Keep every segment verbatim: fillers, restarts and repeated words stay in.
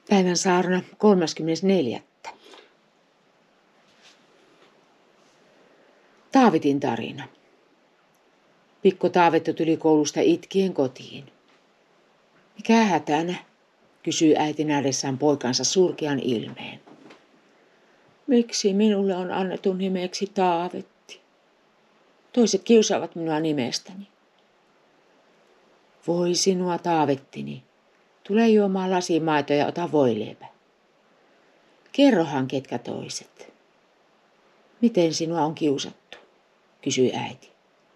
Päivän saarna kolmaskymmenesneljäs. Taavetin tarina. Pikku Taavetto tuli koulusta itkien kotiin. Mikä hätänä? Kysyi äiti nähdessään poikansa surkean ilmeen. Miksi minulle on annettu nimeksi Taavetti? Toiset kiusaavat minua nimestäni. Voi sinua, Taavettini. Tule juomaan lasi maitoa ja ota voileipä. Kerrohan ketkä toiset. Miten sinua on kiusattu? Kysyi äiti.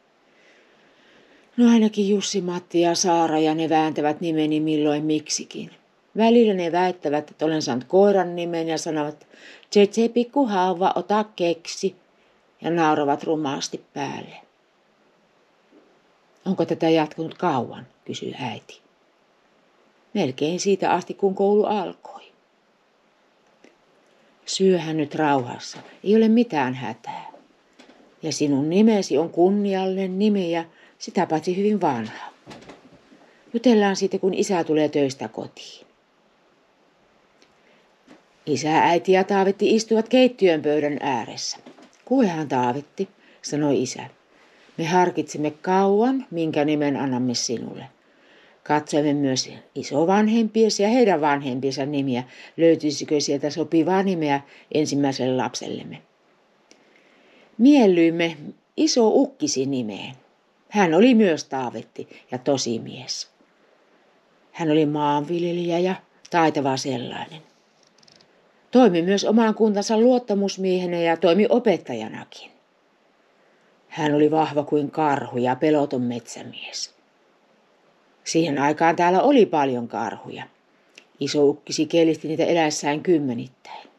No ainakin Jussi, Matti ja Saara ja ne vääntävät nimeni milloin miksikin. Välillä ne väittävät, että olen saanut koiran nimen ja sanovat, tsetse pikku hauva, ota keksi, ja nauravat rumaasti päälle. Onko tätä jatkunut kauan, kysyi äiti. Melkein siitä asti, kun koulu alkoi. Syöhän nyt rauhassa, ei ole mitään hätää. Ja sinun nimesi on kunniallinen nimi ja sitä paitsi hyvin vanha. Jutellaan siitä, kun isä tulee töistä kotiin. Isä, äiti ja Taavetti istuvat keittiön pöydän ääressä. Kuulehan, Taavetti, sanoi isä. Me harkitsemme kauan, minkä nimen annamme sinulle. Katsoimme myös isovanhempiesi ja heidän vanhempiensa nimiä. Löytyisikö sieltä sopivaa nimeä ensimmäiselle lapsellemme. Miellyimme iso ukkisi nimeen. Hän oli myös Taavetti ja tosi mies. Hän oli maanviljelijä ja taitava sellainen. Toimi myös oman kuntansa luottamusmiehenä ja toimi opettajanakin. Hän oli vahva kuin karhu ja peloton metsämies. Siihen aikaan täällä oli paljon karhuja. Iso ukkisi kielisti niitä eläessään kymmenittäin.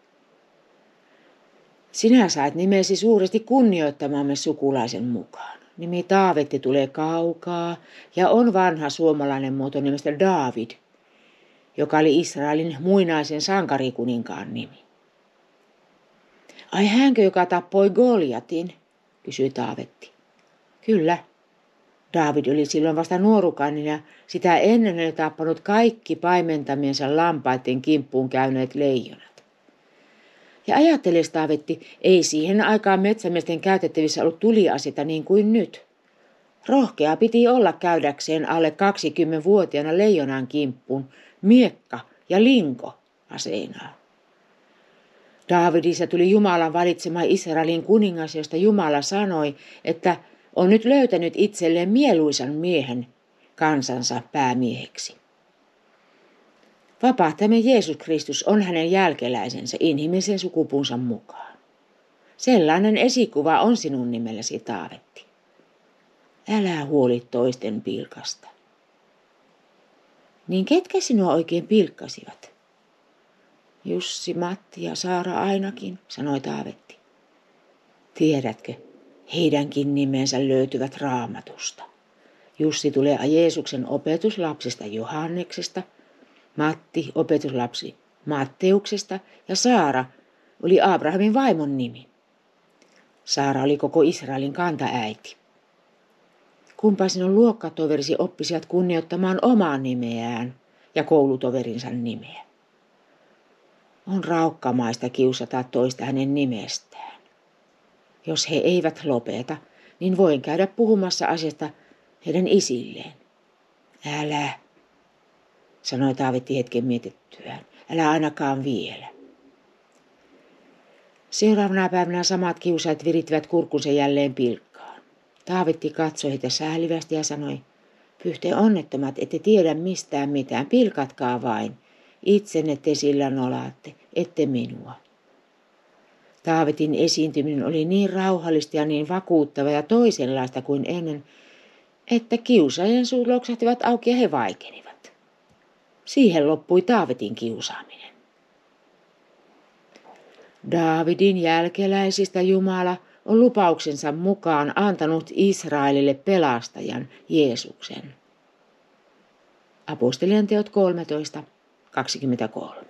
Sinä sait nimesi suuresti kunnioittamamme sukulaisen mukaan. Nimi Taavetti tulee kaukaa ja on vanha suomalainen muoto nimestä Daavid, joka oli Israelin muinaisen sankarikuninkaan nimi. Ai hänkö, joka tappoi Goljatin, kysyi Taavetti. Kyllä. Daavid oli silloin vasta nuorukainen ja sitä ennen oli tappanut kaikki paimentamiensa lampaiden kimppuun käyneet leijonat. Ja ajatteles, Taavetti, ei siihen aikaan metsämiesten käytettävissä ollut tuliaseita niin kuin nyt. Rohkea piti olla käydäkseen alle kaksikymmenvuotiaana leijonan kimppuun miekka ja linko aseinaan. Daavidissa tuli Jumalan valitsema Israelin kuningas, josta Jumala sanoi, että on nyt löytänyt itselleen mieluisan miehen kansansa päämieheksi. Vapahtajamme Jeesus Kristus on hänen jälkeläisensä inhimillisen sukupuunsa mukaan. Sellainen esikuva on sinun nimelläsi, Taavetti. Älä huoli toisten pilkasta. Niin ketkä sinua oikein pilkkasivat? Jussi, Matti ja Saara ainakin, sanoi Taavetti. Tiedätkö, heidänkin nimensä löytyvät Raamatusta. Jussi tulee Jeesuksen opetuslapsesta Johanneksesta, Matti opetuslapsi Matteuksesta ja Saara oli Abrahamin vaimon nimi. Saara oli koko Israelin kantaäiti. Kumpa sinun luokkatoverisi oppisivat kunnioittamaan omaa nimeään ja koulutoverinsa nimeä. On raukkamaista kiusata toista hänen nimestään. Jos he eivät lopeta, niin voin käydä puhumassa asiasta heidän isilleen. Älä, sanoi Taavetti hetken mietittyään. Älä ainakaan vielä. Seuraavana päivänä samat kiusaajat virittivät kurkkunsa jälleen pilkkaan. Taavetti katsoi heitä säälivästi ja sanoi, pyhte onnettomat, ette tiedä mistään mitään, pilkatkaa vain. Itsenne te sillä nolaatte, ette minua. Taavetin esiintyminen oli niin rauhallista ja niin vakuuttava ja toisenlaista kuin ennen, että kiusaajien suut loksahtivat auki ja he vaikenivat. Siihen loppui Taavetin kiusaaminen. Daavidin jälkeläisistä Jumala on lupauksensa mukaan antanut Israelille pelastajan Jeesuksen. Apostolien teot kolmetoista kaksikymmentäkolme.